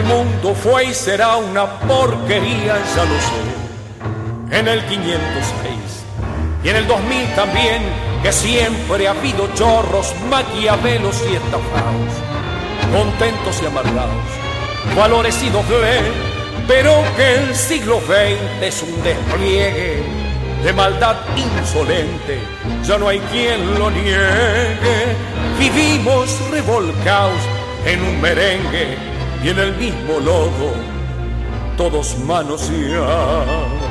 mundo fue y será una porquería, ya lo sé. En el 506 y en el 2000 también, que siempre ha habido chorros, maquiavelos y estafados, contentos y amargados, valores y doble, pero que el siglo XX es un despliegue de maldad insolente, ya no hay quien lo niegue. Vivimos revolcados en un merengue y en el mismo lodo, todos manoseados.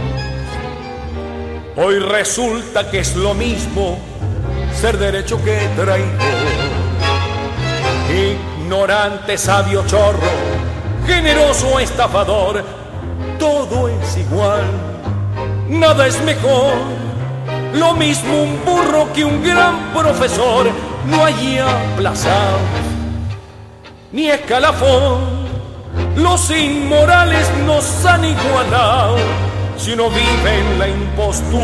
Hoy resulta que es lo mismo ser derecho que traidor, ignorante, sabio, chorro, generoso o estafador, todo es igual, nada es mejor. Lo mismo un burro que un gran profesor, no hay aplazados ni escalafón. Los inmorales nos han igualado si uno vive en la impostura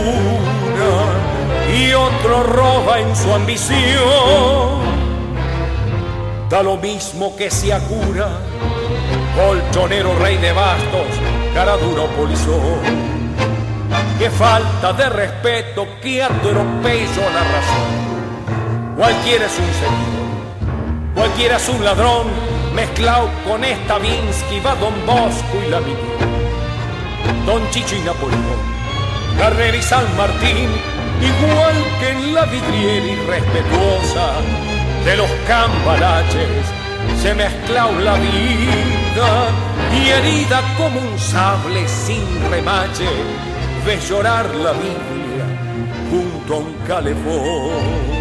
y otro roba en su ambición. Da lo mismo que sea cura, colchonero, rey de bastos, cara dura o polizón. Qué falta de respeto, que atropello la razón. Cualquiera es un seguidor, cualquiera es un ladrón, mezclado con esta Vinsky, va Don Bosco y la Miguel, Don Chicho y Napoleón, Carrera y San Martín, igual que en la vidriera irrespetuosa de los cambalaches, se mezcló la vida y herida como un sable sin remache, ves llorar la Biblia junto a un calefón.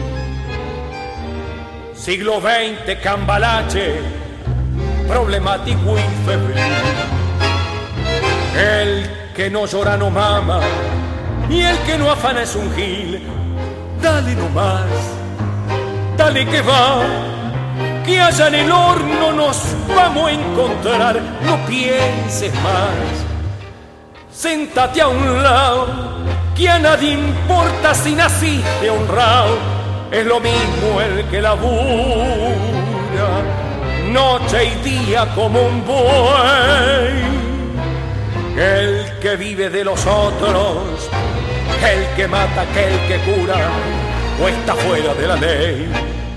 Siglo XX, cambalache, problemático y febril. El que no llora no mama y el que no afana es un gil. Dale nomás, dale que va, que allá en el horno nos vamos a encontrar. No pienses más, séntate a un lado, que a nadie importa si naciste honrado. Es lo mismo el que labura noche y día como un buey, el que vive de los otros, el que mata, que el que cura o está fuera de la ley.